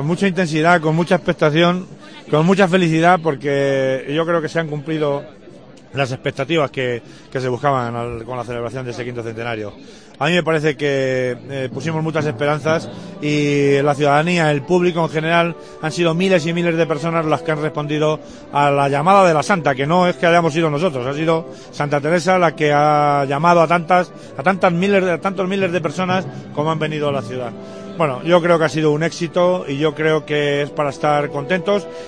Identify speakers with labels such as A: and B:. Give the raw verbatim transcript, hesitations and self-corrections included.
A: Con mucha intensidad, con mucha expectación, con mucha felicidad, porque yo creo que se han cumplido las expectativas que, que se buscaban al, con la celebración de ese quinto centenario. A mí me parece que eh, pusimos muchas esperanzas y la ciudadanía, el público en general, han sido miles y miles de personas las que han respondido a la llamada de la Santa, que no es que hayamos sido nosotros, ha sido Santa Teresa la que ha llamado a tantas, a tantas miles, a tantos miles de personas como han venido a la ciudad. Bueno, yo creo que ha sido un éxito y yo creo que es para estar contentos.